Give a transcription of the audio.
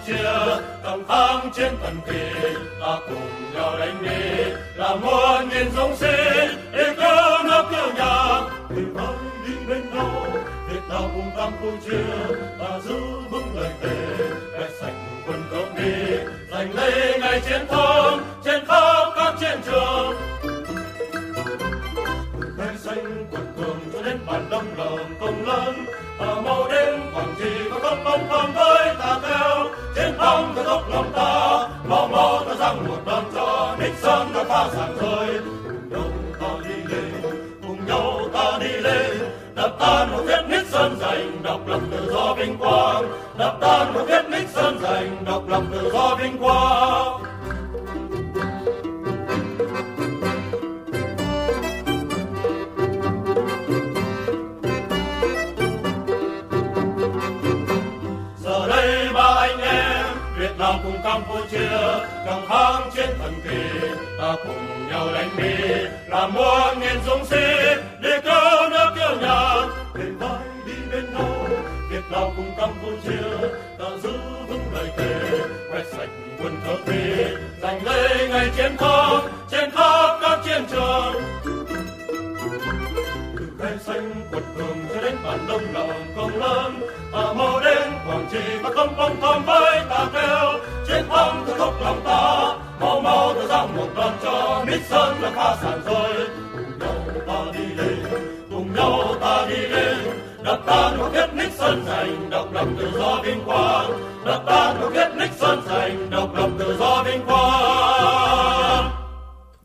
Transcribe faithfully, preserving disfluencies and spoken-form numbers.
Campuchia cầm kháng chiến thần kỳ, ta cùng nhau đánh đi là muôn nghìn dũng sĩ để cứu nước cứu nhà. Vì vậy đi bên nhau Việt Nam cùng Campuchia, ta giữ vững lời thề vẽ sạch quân cướp đi, giành lấy ngày chiến thắng trên khắp các chiến trường. Cây xanh quật cường cho đến bản đông lợn công lớn, ta mau đến Quảng Trị và không bông không với ta theo chiến thắng kết thúc lòng ta. Mau mau ta giăng một đòn cho Nixon ta phá sản rơi. Cùng nhau ta đi lên, cùng nhau ta đi lên, đập tan một thiết Nixon giành độc lập tự do vinh quang, đập tan một thiết Nixon giành độc lập tự do vinh quang. Giờ đây ba anh em Việt Nam cùng Campuchia cầm kháng chiến thần kỳ, ta cùng nhau đánh đi là muôn nghìn dũng sĩ để cứu nước cứu nhà. Kề vai đi bên nhau Việt Nam cùng Campuchia, ta giữ vững lời thề quét sạch quân cướp đi, giành lấy ngày chiến thắng trên khắp các chiến trường. Từ cây xanh quật cường cho đến bản đông lợn công lớn, ta mau đến Quảng Trị và không bông thầm với ta theo chiến thắng kết thúc lòng ta. Mau mau ta giăng một đòn cho Nixon là phá sản rồi. Cùng nhau ta đi lên, cùng nhau ta đi lên, đập tan một thiết Nixon giành độc lập tự do vinh quang, đập tan một thiết Nixon